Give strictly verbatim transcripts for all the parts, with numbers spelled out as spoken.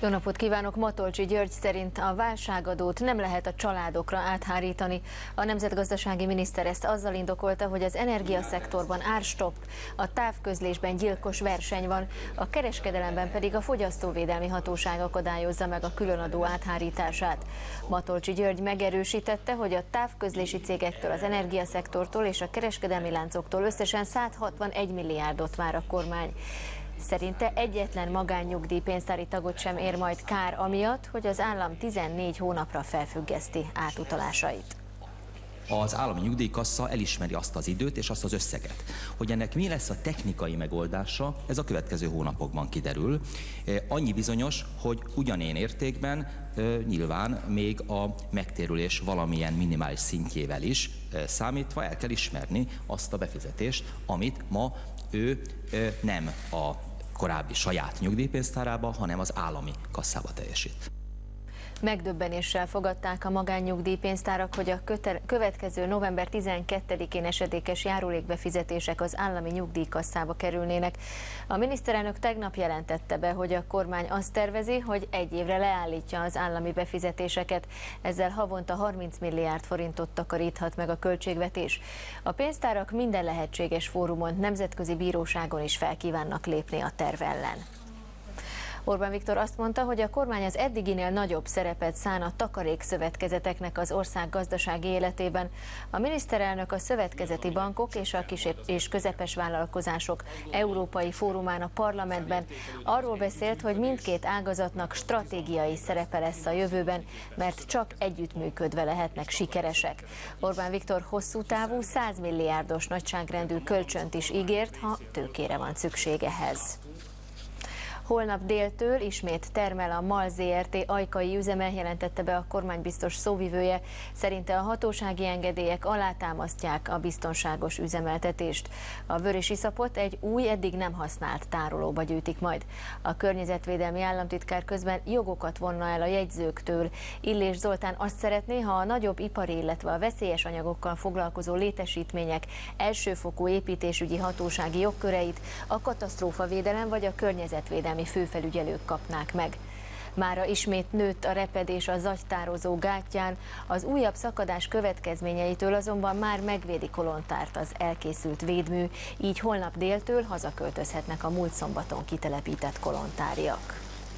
Jó napot kívánok! Matolcsy György szerint a válságadót nem lehet a családokra áthárítani. A nemzetgazdasági miniszter ezt azzal indokolta, hogy az energiaszektorban árstopp, a távközlésben gyilkos verseny van, a kereskedelemben pedig a fogyasztóvédelmi hatóság akadályozza meg a különadó áthárítását. Matolcsy György megerősítette, hogy a távközlési cégektől, az energiaszektortól és a kereskedelmi láncoktól összesen százhatvanegy milliárdot vár a kormány. Szerinte egyetlen magánnyugdíjpénztári tagot sem ér majd kár amiatt, hogy az állam tizennégy hónapra felfüggeszti átutalásait. Az állami nyugdíjkassa elismeri azt az időt és azt az összeget. Hogy ennek mi lesz a technikai megoldása, ez a következő hónapokban kiderül. Annyi bizonyos, hogy ugyanilyen értékben nyilván még a megtérülés valamilyen minimális szintjével is számítva el kell ismerni azt a befizetést, amit ma ő nem a korábbi saját nyugdíjpénztárába, hanem az állami kasszába teljesít. Megdöbbenéssel fogadták a magánnyugdíjpénztárak, hogy a következő november tizenkettedikén esedékes járulékbefizetések az állami nyugdíjkasszába kerülnének. A miniszterelnök tegnap jelentette be, hogy a kormány azt tervezi, hogy egy évre leállítja az állami befizetéseket, ezzel havonta harminc milliárd forintot takaríthat meg a költségvetés. A pénztárak minden lehetséges fórumon, nemzetközi bíróságon is felkívánnak lépni a terv ellen. Orbán Viktor azt mondta, hogy a kormány az eddiginél nagyobb szerepet szán a takarékszövetkezeteknek az ország gazdasági életében. A miniszterelnök a szövetkezeti bankok és a kis és közepes vállalkozások Európai Fórumán a parlamentben arról beszélt, hogy mindkét ágazatnak stratégiai szerepe lesz a jövőben, mert csak együttműködve lehetnek sikeresek. Orbán Viktor hosszú távú száz milliárdos nagyságrendű kölcsönt is ígért, ha tőkére van szükség ehhez. Holnap déltől ismét termel a MAL zé er té ajkai üzeme, jelentette be a kormánybiztos szóvivője. Szerinte a hatósági engedélyek alátámasztják a biztonságos üzemeltetést. A vörösiszapot egy új, eddig nem használt tárolóba gyűjtik majd. A környezetvédelmi államtitkár közben jogokat vonna el a jegyzőktől. Illés Zoltán azt szeretné, ha a nagyobb ipari, illetve a veszélyes anyagokkal foglalkozó létesítmények elsőfokú építésügyi hatósági jogköreit a katasztrófavédelem vagy a környezetvédelmi főfelügyelők kapnák meg. Mára ismét nőtt a repedés a zagytározó gátján, az újabb szakadás következményeitől azonban már megvédi Kolontárt az elkészült védmű, így holnap déltől hazaköltözhetnek a múlt szombaton kitelepített kolontáriak.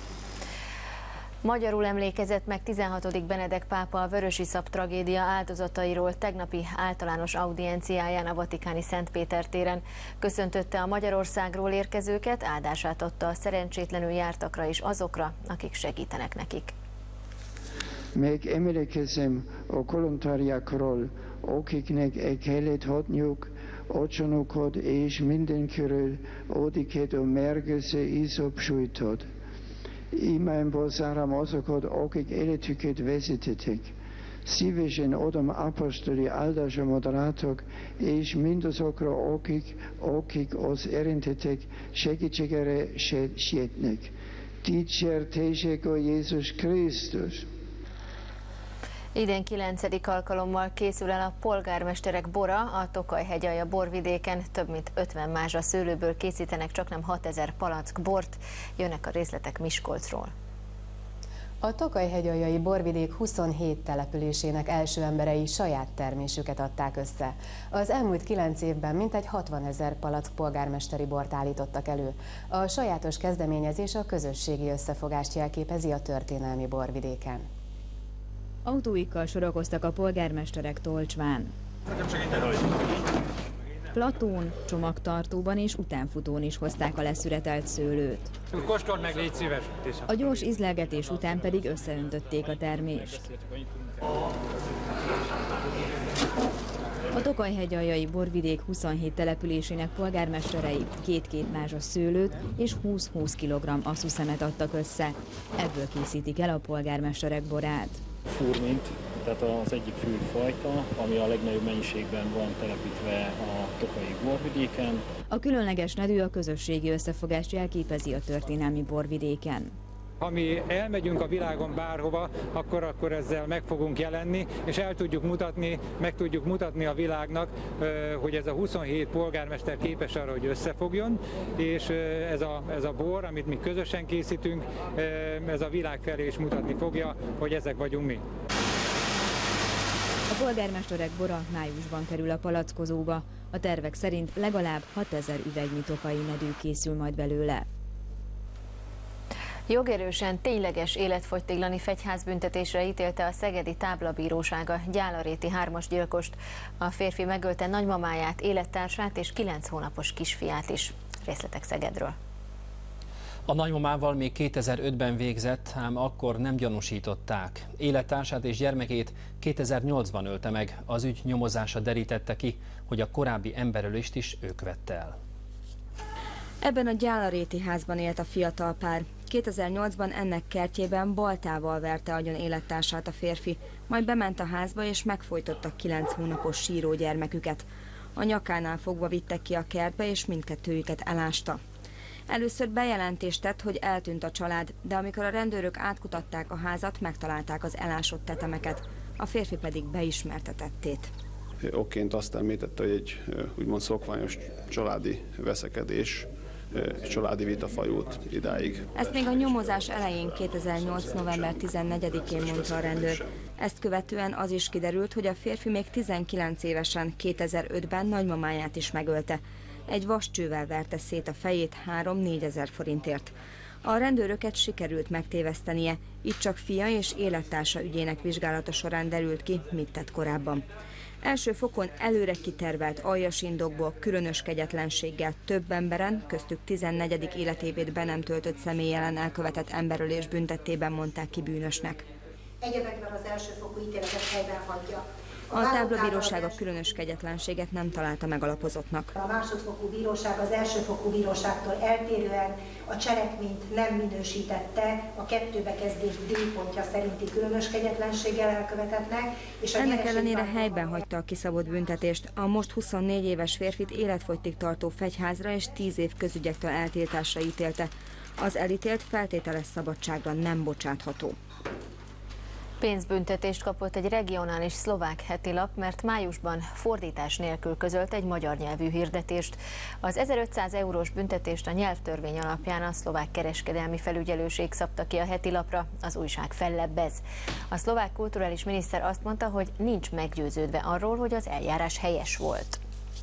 Magyarul emlékezett meg tizenhatodik Benedek pápa a vörösiszap tragédia áldozatairól tegnapi általános audienciáján a vatikáni Szent Péter téren. Köszöntötte a Magyarországról érkezőket, áldását adta a szerencsétlenül jártakra és azokra, akik segítenek nekik. Még emlékezem a kolontáriákról, akiknek egy kellett hatniuk otthonukat és mindenkiről odiket a mérgező iszap sújtott. Imádom zárom azokat, akik életüket vezetettek. Szívesen adom apostoli áldásomat rátok, és mindazokra, akik, akik az érintettek segítségére sietnek. Dicsértessék a Jézus Krisztus! Idén kilencedik alkalommal készül el a polgármesterek bora a Tokaj-hegyalja borvidéken. Több mint ötven mázsa szőlőből készítenek csaknem hatezer palack bort. Jönnek a részletek Miskolcról. A Tokaj-hegyaljai borvidék huszonhét településének első emberei saját termésüket adták össze. Az elmúlt kilenc évben mintegy hatvanezer palack polgármesteri bort állítottak elő. A sajátos kezdeményezés a közösségi összefogást jelképezi a történelmi borvidéken. Autóikkal sorakoztak a polgármesterek Tolcsván. Platón, csomagtartóban és utánfutón is hozták a leszüretelt szőlőt. Kóstold meg, légy szíves! A gyors ízlelgetés után pedig összeöntötték a termést. A Tokaj-hegyaljai borvidék huszonhét településének polgármesterei két-két mázsa szőlőt és húsz-húsz kilogramm asszuszemet adtak össze. Ebből készítik el a polgármesterek borát. Furmint, tehát az egyik fűfajta, ami a legnagyobb mennyiségben van telepítve a tokaji borvidéken. A különleges nedű a közösségi összefogást jelképezi a történelmi borvidéken. Ha mi elmegyünk a világon bárhova, akkor, akkor ezzel meg fogunk jelenni, és el tudjuk mutatni, meg tudjuk mutatni a világnak, hogy ez a huszonhét polgármester képes arra, hogy összefogjon, és ez a, ez a bor, amit mi közösen készítünk, ez a világ felé is mutatni fogja, hogy ezek vagyunk mi. A polgármesterek bora májusban kerül a palackozóba. A tervek szerint legalább hatezer üvegnyi tokai nedű készül majd belőle. Jogerősen tényleges életfogytiglani fegyházbüntetésre ítélte a szegedi táblabíróság a Gyálaréti hármas gyilkost. A férfi megölte nagymamáját, élettársát és kilenc hónapos kisfiát is. Részletek Szegedről. A nagymamával még kétezer-ötben végzett, ám akkor nem gyanúsították. Élettársát és gyermekét kétezer-nyolcban ölte meg. Az ügy nyomozása derítette ki, hogy a korábbi emberölést is ő követte el. Ebben a Gyálaréti házban élt a fiatal pár. kétezer-nyolcban ennek kertjében baltával verte agyon élettársát a férfi, majd bement a házba és megfojtotta kilenc hónapos síró gyermeküket. A nyakánál fogva vittek ki a kertbe, és mindkettőjüket elásta. Először bejelentést tett, hogy eltűnt a család, de amikor a rendőrök átkutatták a házat, megtalálták az elásott tetemeket. A férfi pedig beismerte tettét. Okként azt említette, hogy egy úgymond szokványos családi veszekedés, családi vita fajult idáig. Ezt még a nyomozás elején kétezer-nyolc november tizennegyedikén mondta a rendőr. Ezt követően az is kiderült, hogy a férfi még tizenkilenc évesen kétezer-ötben nagymamáját is megölte. Egy vascsővel verte szét a fejét három-négyezer forintért. A rendőröket sikerült megtévesztenie, így csak fia és élettársa ügyének vizsgálata során derült ki, mit tett korábban. Első fokon előre kitervelt aljas indokból, különös kegyetlenséggel több emberen, köztük tizennegyedik életévét be nem töltött személy ellen elkövetett emberölés büntettében mondták ki bűnösnek. Egyebekben az elsőfokú ítéletet helyben hagyja. A táblabíróság a különös kegyetlenséget nem találta megalapozottnak. A másodfokú bíróság az elsőfokú bíróságtól eltérően a cselekményt nem minősítette a kettő bekezdés D pontja szerinti különös kegyetlenséggel elkövetetnek. És a ennek ellenére helyben hagyta a kiszabott büntetést. A most huszonnégy éves férfit életfogytig tartó fegyházra és tíz év közügyektől eltiltásra ítélte. Az elítélt feltételes szabadságra nem bocsátható. Pénzbüntetést kapott egy regionális szlovák hetilap, mert májusban fordítás nélkül közölt egy magyar nyelvű hirdetést. Az ezerötszáz eurós büntetést a nyelvtörvény alapján a szlovák kereskedelmi felügyelőség szabta ki a hetilapra, az újság fellebbez. A szlovák kulturális miniszter azt mondta, hogy nincs meggyőződve arról, hogy az eljárás helyes volt.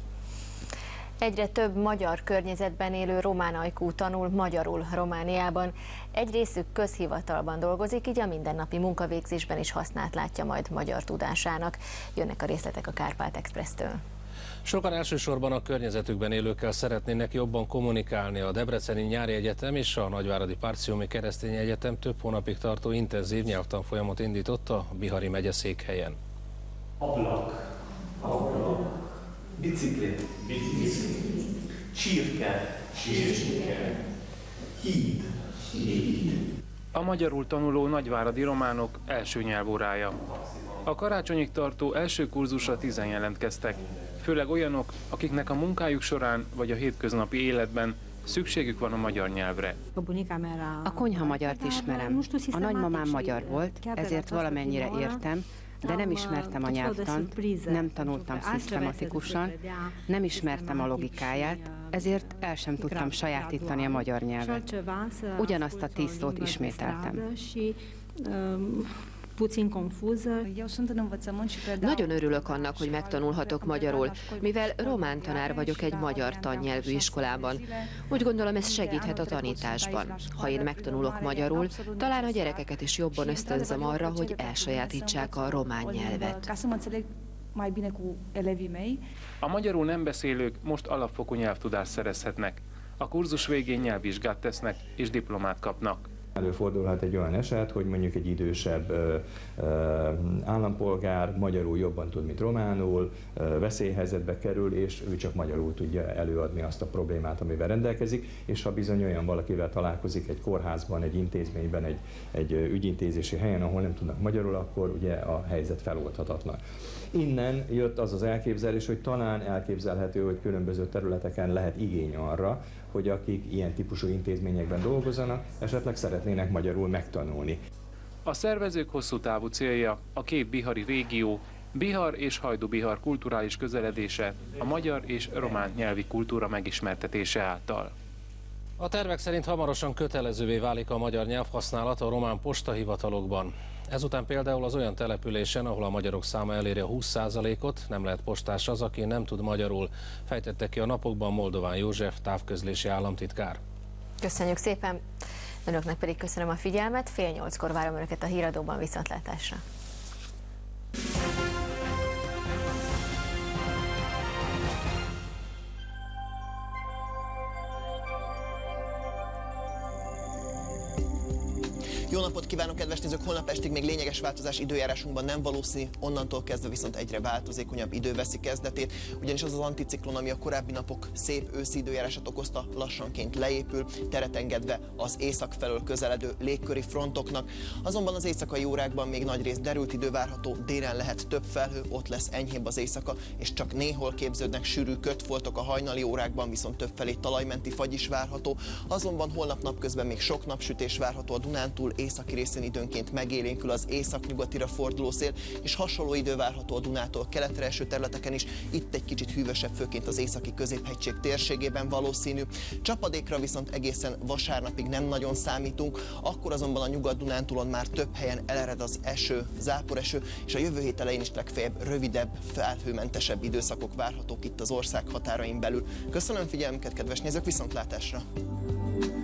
Egyre több magyar környezetben élő román ajkú tanul magyarul Romániában. Egy részük közhivatalban dolgozik, így a mindennapi munkavégzésben is hasznát látja majd magyar tudásának. Jönnek a részletek a Kárpát Expresstől. Sokan elsősorban a környezetükben élőkkel szeretnének jobban kommunikálni. A Debreceni Nyári Egyetem és a Nagyváradi Párciumi Keresztény Egyetem több hónapig tartó intenzív nyelvtanfolyamot indított a Bihari megye székhelyen. Ablak, ablak. Bicikli, bicikli, csirke, csirke, híd, híd. A magyarul tanuló nagyváradi románok első nyelvórája. A karácsonyig tartó első kurzusra tízen jelentkeztek, főleg olyanok, akiknek a munkájuk során vagy a hétköznapi életben szükségük van a magyar nyelvre. A konyha magyart ismerem. A nagymamám magyar volt, ezért valamennyire értem, de nem ismertem a nyelvtant, nem tanultam szisztematikusan, nem ismertem a logikáját, ezért el sem tudtam sajátítani a magyar nyelvet. Ugyanazt a tíz szót ismételtem. Nagyon örülök annak, hogy megtanulhatok magyarul, mivel román tanár vagyok egy magyar tannyelvű iskolában. Úgy gondolom, ez segíthet a tanításban. Ha én megtanulok magyarul, talán a gyerekeket is jobban ösztönzöm arra, hogy elsajátítsák a román nyelvet. A magyarul nem beszélők most alapfokú nyelvtudást szerezhetnek. A kurzus végén nyelvvizsgát tesznek és diplomát kapnak. Előfordulhat egy olyan eset, hogy mondjuk egy idősebb ö, ö, állampolgár magyarul jobban tud, mint románul, ö, veszélyhelyzetbe kerül, és ő csak magyarul tudja előadni azt a problémát, amivel rendelkezik, és ha bizony olyan valakivel találkozik egy kórházban, egy intézményben, egy, egy ügyintézési helyen, ahol nem tudnak magyarul, akkor ugye a helyzet feloldhatatlan. Innen jött az az elképzelés, hogy talán elképzelhető, hogy különböző területeken lehet igény arra, hogy akik ilyen típusú intézményekben dolgozzanak, esetleg szeretnék szeretnének magyarul megtanulni. A szervezők hosszú távú célja a két bihari régió, Bihar és Hajdú-Bihar kulturális közeledése, a magyar és román nyelvi kultúra megismertetése által. A tervek szerint hamarosan kötelezővé válik a magyar nyelvhasználat a román postahivatalokban. Ezután például az olyan településen, ahol a magyarok száma eléri a húsz százalékot, nem lehet postás az, aki nem tud magyarul, fejtette ki a napokban Moldován József távközlési államtitkár. Köszönjük szépen! Önöknek pedig köszönöm a figyelmet, fél nyolckor várom Önöket a híradóban, viszontlátásra! Jó napot kívánok, kedves nézők! Holnap estig még lényeges változás időjárásunkban nem valószínű, onnantól kezdve viszont egyre változékonyabb idő veszi kezdetét, ugyanis az az anticiklon, ami a korábbi napok szép őszi időjárását okozta, lassanként leépül, teret engedve az észak felől közeledő légköri frontoknak. Azonban az éjszakai órákban még nagyrészt derült idő várható, délen lehet több felhő, ott lesz enyhébb az éjszaka, és csak néhol képződnek sűrű kötfoltok, a hajnali órákban viszont többfelé talajmenti fagy is várható. Azonban holnap napközben még sok napsütés várható a Dunántúl, északi részén időnként megélénkül az északnyugatira forduló szél, és hasonló idő várható a Dunától keletre eső területeken is, itt egy kicsit hűvösebb, főként az északi középhegység térségében valószínű. Csapadékra viszont egészen vasárnapig nem nagyon számítunk, akkor azonban a Nyugat-Dunántúlon már több helyen elered az eső, záporeső, és a jövő hét elején is legfeljebb rövidebb, felhőmentesebb időszakok várhatók itt az ország határain belül. Köszönöm figyelmüket, kedves nézők, viszontlátásra!